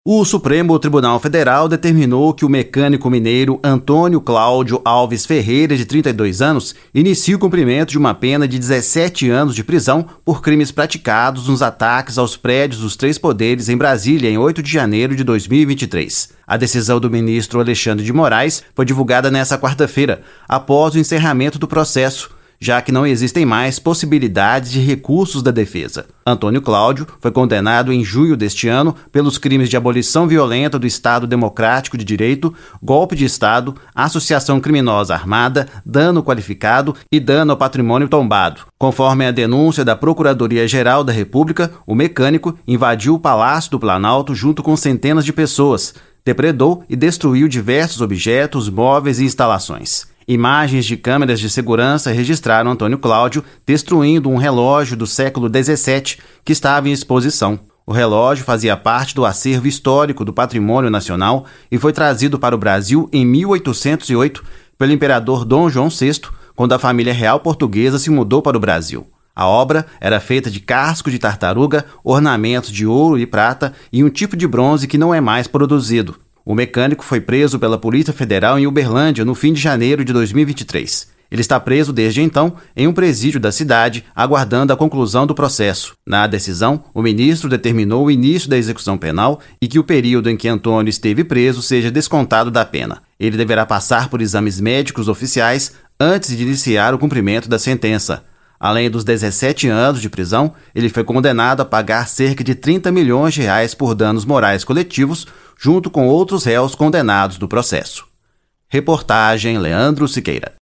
O Supremo Tribunal Federal determinou que o mecânico mineiro Antônio Cláudio Alves Ferreira, de 32 anos, inicie o cumprimento de uma pena de 17 anos de prisão por crimes praticados nos ataques aos prédios dos Três Poderes em Brasília em 8 de janeiro de 2023. A decisão do ministro Alexandre de Moraes foi divulgada nesta quarta-feira, após o encerramento do processo, já que não existem mais possibilidades de recursos da defesa. Antônio Cláudio foi condenado em junho deste ano pelos crimes de abolição violenta do Estado Democrático de Direito, golpe de Estado, associação criminosa armada, dano qualificado e dano ao patrimônio tombado. Conforme a denúncia da Procuradoria-Geral da República, o mecânico invadiu o Palácio do Planalto junto com centenas de pessoas, depredou e destruiu diversos objetos, móveis e instalações. Imagens de câmeras de segurança registraram Antônio Cláudio destruindo um relógio do século XVII que estava em exposição. O relógio fazia parte do acervo histórico do Patrimônio Nacional e foi trazido para o Brasil em 1808 pelo imperador Dom João VI, quando a família real portuguesa se mudou para o Brasil. A obra era feita de casco de tartaruga, ornamentos de ouro e prata e um tipo de bronze que não é mais produzido. O mecânico foi preso pela Polícia Federal em Uberlândia no fim de janeiro de 2023. Ele está preso desde então em um presídio da cidade, aguardando a conclusão do processo. Na decisão, o ministro determinou o início da execução penal e que o período em que Antônio esteve preso seja descontado da pena. Ele deverá passar por exames médicos oficiais antes de iniciar o cumprimento da sentença. Além dos 17 anos de prisão, ele foi condenado a pagar cerca de R$30 milhões por danos morais coletivos, junto com outros réus condenados do processo. Reportagem Leandro Siqueira.